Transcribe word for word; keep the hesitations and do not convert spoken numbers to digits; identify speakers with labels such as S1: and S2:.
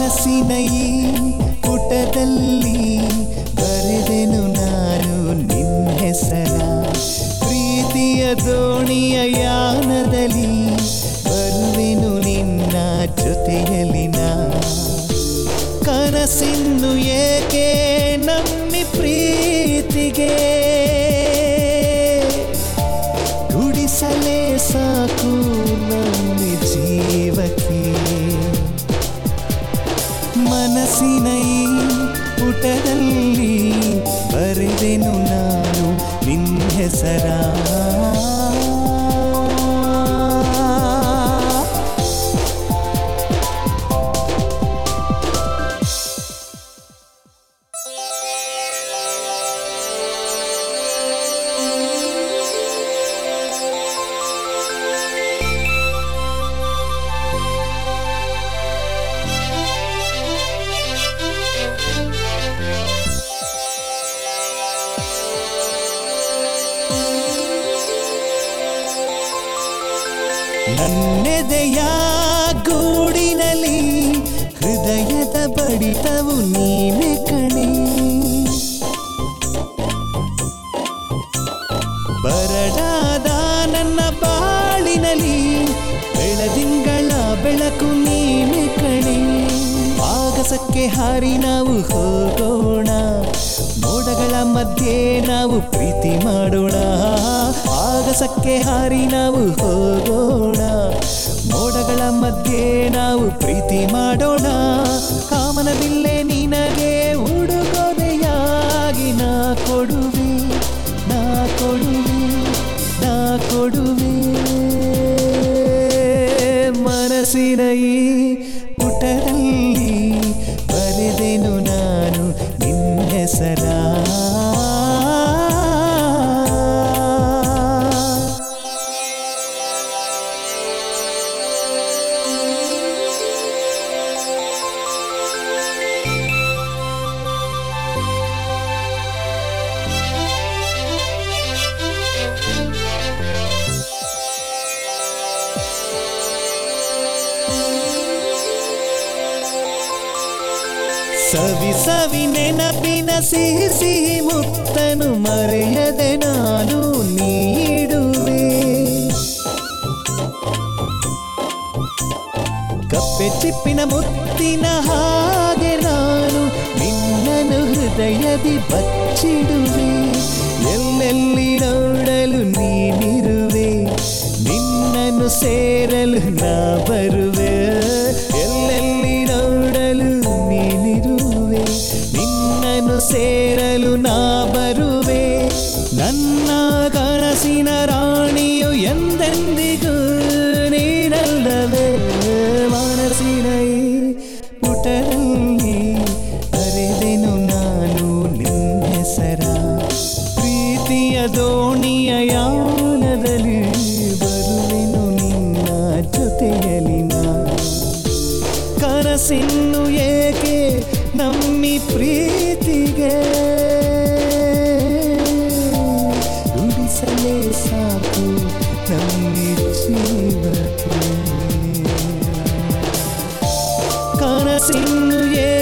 S1: ಮನಸ್ಸಿನ ಈ ಪುಟದಲ್ಲಿ ಬರೆದೆನು ನಾನು ನಿನ್ನ ಹೆಸರ ಪ್ರೀತಿಯ ದೋಣಿಯ ಯಾನದಲ್ಲಿ ಬರುವೆನು ನಿನ್ನ ಜೊತೆಯಲ್ಲಿ ನಾ ಕನಸಿನ್ನು ಏಕೆ ನಮ್ಮಿ ಪ್ರೀತಿಗೆ ಗುಡಿಸಲೇ ಸಾಕು ನಮ್ಮಿ ಜೀವಕ್ಕೆ ಮನಸ್ಸಿನ ಈ ಪುಟದಲ್ಲಿ ಬರೆದೆನು ನಾನು ನಿನ್ನ ಹೆಸರ ನನ್ನೆದೆಯ ಗೂಡಿನಲ್ಲಿ ಹೃದಯದ ಬಡಿತವು ನೀನೆ ಕಣೆ ಬರಡಾದ ನನ್ನ ಬಾಳಿನಲ್ಲಿ ಬೆಳದಿಂಗಳ ಬೆಳಕು ನೀನೆ ಕಣೆ ಆಗಸಕ್ಕೆ ಹಾರಿ ನಾವು ಹೋಗೋಣ ಮೋಡಗಳ ಮಧ್ಯೆ ನಾವು ಪ್ರೀತಿ ಮಾಡೋಣ ಆಗಸಕ್ಕೆ ಹಾರಿ ನಾವು ಹೋಗೋಣ ಮೋಡಗಳ ಮಧ್ಯೆ ನಾವು ಪ್ರೀತಿ ಮಾಡೋಣ ಕಾಮನವಿಲ್ಲೇ ನಿನಗೆ ಉಡುಗೊರೆಯಾಗಿ ನಾ ಕೊಡುವೆ ನಾ ಕೊಡುವೆ ನಾ ಕೊಡುವೆ ಮನಸ್ಸಿನ ಈ ಪುಟದಲ್ಲಿ ಬರೆದೆನು ನಾನು ನಿನ್ನ ಹೆಸರ ಸವಿ ಸವಿ ನೆನಪಿನ ಸಿಹಿ ಸಿಹಿ ಮುತ್ತನು ಮರೆಯದೆ ನಾನು ನೀಡುವೆ ಕಪ್ಪೆ ಚಿಪ್ಪಿನ ಮುತ್ತಿನ ಹಾಗೆ ನಾನು ನಿನ್ನನು ಹೃದಯದಿ ಬಚ್ಚಿಡುವೆ ಎಲ್ಲೆಲ್ಲಿ ನೋಡಲು ನೀನಿರುವೆ ನಿನ್ನನ್ನು ಸೇರಲು ನಾ ಬರುವೆ ಎಲ್ಲೆಲ್ಲಿ ನೋಡಲು ನೀನಿರುವೆ ನಿನ್ನನ್ನು ಸೇರಲು ನಾ ಬರುವೆ ನನ್ನ ಕನಸಿನ ರಾಣಿಯು ಎಂದೆಂದಿಗೂ ನೀನಲ್ಲವೇ ಮನಸ್ಸಿನ ಈ ಪುಟದಲ್ಲಿ ಬರೆದೆನು ನಾನು ನಿನ್ನ ಹೆಸರ ಪ್ರೀತಿಯ ದೋಣಿಯ ಯಾನದಲ್ಲಿ ಬರುವೆನು ನಿನ್ನ ಜೊತೆಯಲ್ಲಿ ನಾ ಕನಸಿನ್ನು ಏಕೆ ನಮ್ಮಿ ಪ್ರೀತಿಗೆ ನುಡಿಸಲೇ ಸಾಕು ನಮ್ಮಿ ಜೀವಕ್ಕೆ ಕನಸಿನ್ನು